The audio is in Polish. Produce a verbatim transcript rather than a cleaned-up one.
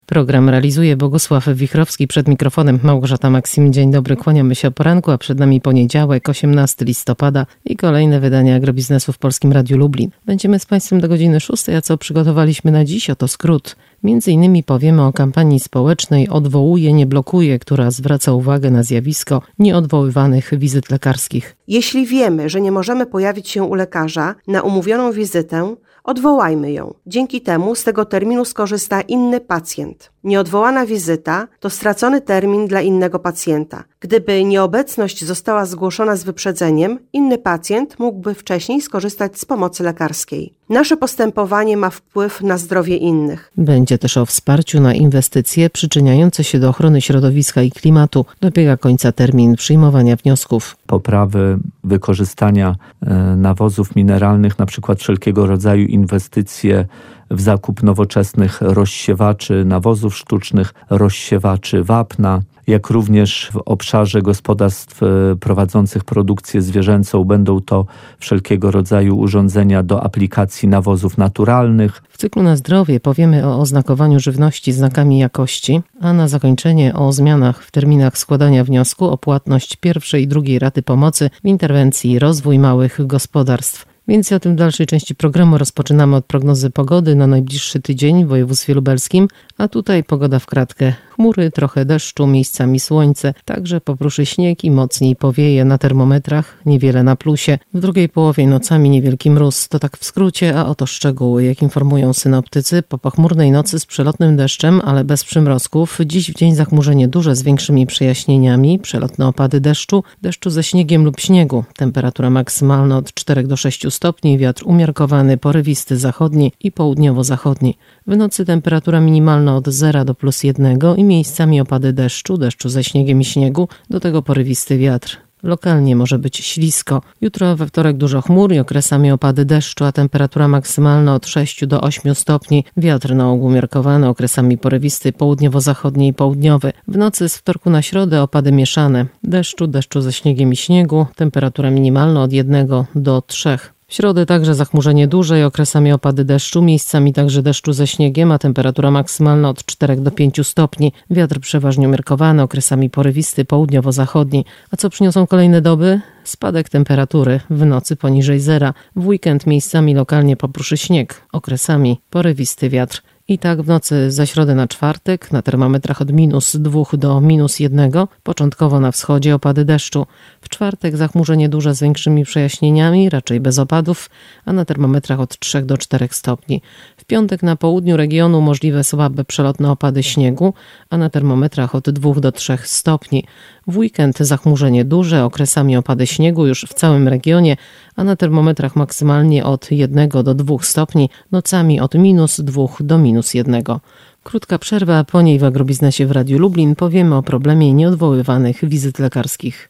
Program realizuje Bogusław Wichrowski, przed mikrofonem Małgorzata Maksim. Dzień dobry, kłaniamy się o poranku, a przed nami poniedziałek, osiemnastego listopada i kolejne wydanie Agrobiznesu w Polskim Radiu Lublin. Będziemy z Państwem do godziny szóstej, a co przygotowaliśmy na dziś? Oto skrót. Między innymi powiemy o kampanii społecznej Odwołuję, nie blokuję, która zwraca uwagę na zjawisko nieodwoływanych wizyt lekarskich. Jeśli wiemy, że nie możemy pojawić się u lekarza na umówioną wizytę, odwołajmy ją. Dzięki temu z tego terminu skorzysta inny pacjent. Nieodwołana wizyta to stracony termin dla innego pacjenta. Gdyby nieobecność została zgłoszona z wyprzedzeniem, inny pacjent mógłby wcześniej skorzystać z pomocy lekarskiej. Nasze postępowanie ma wpływ na zdrowie innych. Będzie też o wsparciu na inwestycje przyczyniające się do ochrony środowiska i klimatu. Dobiega końca termin przyjmowania wniosków. Poprawy wykorzystania nawozów mineralnych, na przykład wszelkiego rodzaju inwestycje w zakup nowoczesnych rozsiewaczy nawozów sztucznych, rozsiewaczy wapna, jak również w obszarze gospodarstw prowadzących produkcję zwierzęcą będą to wszelkiego rodzaju urządzenia do aplikacji nawozów naturalnych. W cyklu Na zdrowie powiemy o oznakowaniu żywności znakami jakości, a na zakończenie o zmianach w terminach składania wniosku o płatność pierwszej i drugiej raty pomocy w interwencji Rozwój Małych Gospodarstw. Więcej o tym w dalszej części programu. Rozpoczynamy od prognozy pogody na najbliższy tydzień w województwie lubelskim, a tutaj pogoda w kratkę. Chmury, trochę deszczu, miejscami słońce, także popruszy śnieg i mocniej powieje na termometrach, niewiele na plusie. W drugiej połowie nocami niewielki mróz. To tak w skrócie, a oto szczegóły. Jak informują synoptycy, po pochmurnej nocy z przelotnym deszczem, ale bez przymrozków. Dziś w dzień zachmurzenie duże z większymi przejaśnieniami, przelotne opady deszczu, deszczu ze śniegiem lub śniegu. Temperatura maksymalna od czterech do sześciu stopni, wiatr umiarkowany, porywisty zachodni i południowo-zachodni. W nocy temperatura minimalna od zera do plus jednego i miejscami opady deszczu, deszczu ze śniegiem i śniegu, do tego porywisty wiatr. Lokalnie może być ślisko. Jutro we wtorek dużo chmur i okresami opady deszczu, a temperatura maksymalna od sześciu do ośmiu stopni. Wiatr na ogół umiarkowany, okresami porywisty, południowo-zachodni i południowy. W nocy z wtorku na środę opady mieszane. Deszczu, deszczu ze śniegiem i śniegu, temperatura minimalna od jednego do trzech. W środę także zachmurzenie duże i okresami opady deszczu, miejscami także deszczu ze śniegiem, a temperatura maksymalna od czterech do pięciu stopni. Wiatr przeważnie umiarkowany, okresami porywisty, południowo-zachodni. A co przyniosą kolejne doby? Spadek temperatury, w nocy poniżej zera. W weekend miejscami lokalnie popruszy śnieg, okresami porywisty wiatr. I tak w nocy ze środy na czwartek na termometrach od minus dwóch do minus jednego, początkowo na wschodzie opady deszczu. W czwartek zachmurzenie duże z większymi przejaśnieniami, raczej bez opadów, a na termometrach od trzech do czterech stopni. W piątek na południu regionu możliwe słabe przelotne opady śniegu, a na termometrach od dwóch do trzech stopni. W weekend zachmurzenie duże, okresami opady śniegu już w całym regionie, a na termometrach maksymalnie od jednego do dwóch stopni, nocami od minus dwóch do minus jednego. Krótka przerwa, a po niej w Agrobiznesie w Radiu Lublin powiemy o problemie nieodwoływanych wizyt lekarskich.